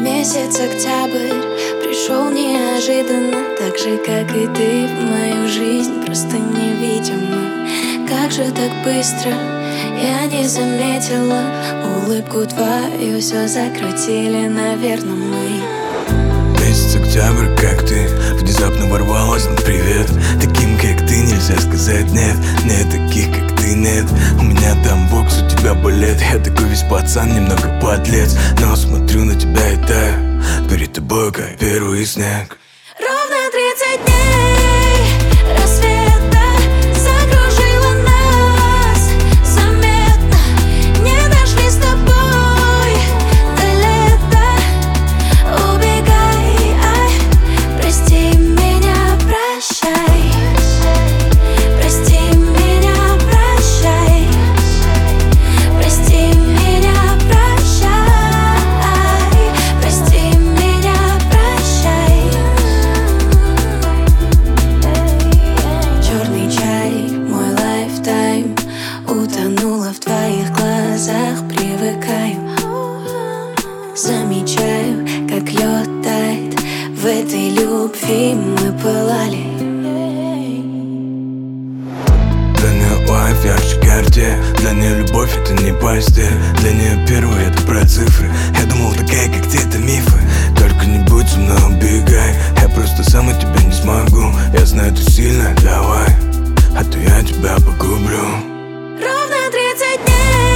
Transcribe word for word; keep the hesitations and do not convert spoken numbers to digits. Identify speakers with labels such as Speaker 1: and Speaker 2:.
Speaker 1: Месяц октябрь пришел неожиданно, так же, как и ты в мою жизнь, просто невидимо. Как же так быстро я не заметила, улыбку твою все закрутили, наверное, мы.
Speaker 2: Месяц октябрь, как ты внезапно ворвалась на привет. Таким, как ты, нельзя сказать нет. Нет таких, как ты, нет. У меня там бокс, у тебя балет. Я такой весь пацан, немного подлец, но смотрю на тебя и таю перед тобой, как первый снег.
Speaker 1: Ровно тридцать дней рассвета закружило нас заметно. Не дошли с тобой до лета. Убегай, ай, прости меня, прощай. Прости меня, прощай. Прости меня, прощай. Прости меня, прощай. Черный чай, мой лайфтайм, утонула в твоих глазах, привыкаю. Замечаю, как лед тает, в этой любви мы пылали.
Speaker 2: Для нее лайф ярче карте, для нее любовь это не постель. Для нее первый это про цифры. Я думал, такая как ты, это мифы. Только не будь со мной, убегай. Я просто сам от тебя не смогу. Я знаю, ты сильная, давай, а то я тебя погублю.
Speaker 1: Ровно тридцать дней